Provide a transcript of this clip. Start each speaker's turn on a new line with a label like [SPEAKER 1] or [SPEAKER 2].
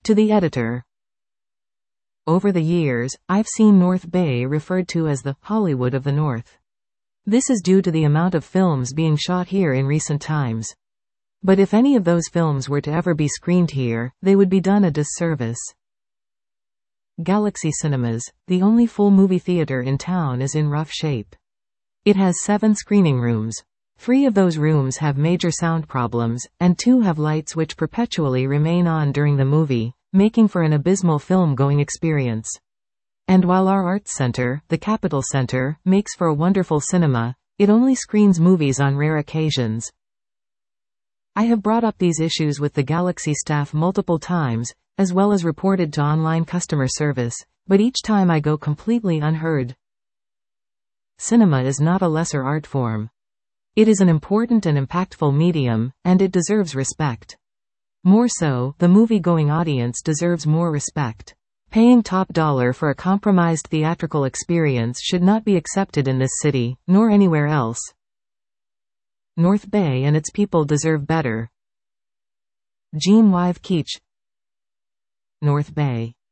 [SPEAKER 1] To the editor. Over the years, I've seen North Bay referred to as the Hollywood of the North. This is due to the amount of films being shot here in recent times. But if any of those films were to ever be screened here, they would be done a disservice. Galaxy Cinemas, the only full movie theater in town, is in rough shape. It has 7 screening rooms. 3 of those rooms have major sound problems, and 2 have lights which perpetually remain on during the movie, making for an abysmal film-going experience. And while our arts center, the Capitol Center, makes for a wonderful cinema, it only screens movies on rare occasions. I have brought up these issues with the Galaxy staff multiple times, as well as reported to online customer service, but each time I go completely unheard. Cinema is not a lesser art form. It is an important and impactful medium, and it deserves respect. More so, the movie-going audience deserves more respect. Paying top dollar for a compromised theatrical experience should not be accepted in this city, nor anywhere else. North Bay and its people deserve better. Jean-Yves Keach, North Bay.